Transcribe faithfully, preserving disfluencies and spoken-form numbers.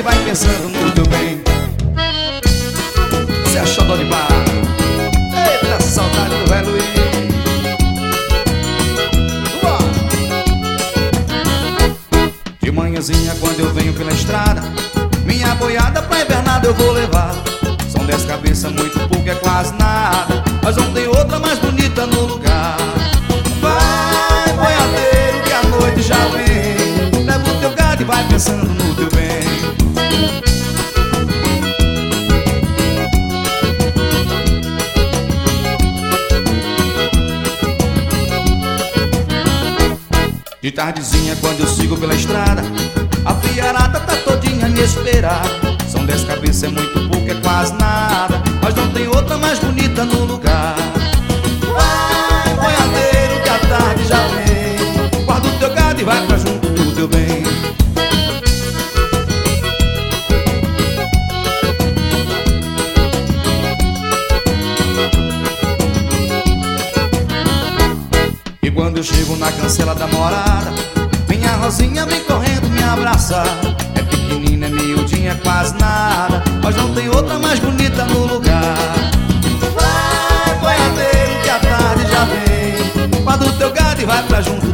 vai pensando no teu bem. Você achou dó de bar? Eita, saudade do velho Luiz. De manhãzinha quando eu venho pela estrada, minha boiada pra invernada eu vou levar. São dez cabeças, muito pouco, é quase nada, mas não tem outra mais bonita no lugar. Vai, boiadeiro, que a noite já vem. Leva o teu gado e vai pensando no teu bem. De tardezinha quando eu sigo pela estrada, a fiarada tá todinha a me esperar. São dez cabeças, é muito pouco, é quase nada, mas não tem outra mais bonita no lugar. Vai, boiadeiro, que a tarde já vem. Guarda o teu gado e vai pra junto do teu bem. E quando eu chego na cancela da morada, minha Rosinha vem correndo me abraçar. É pequenina, é miudinha, é quase nada, mas não tem outra mais bonita no lugar. Vai, boiadeiro, que a tarde já vem. Guarda o teu gado e vai pra junto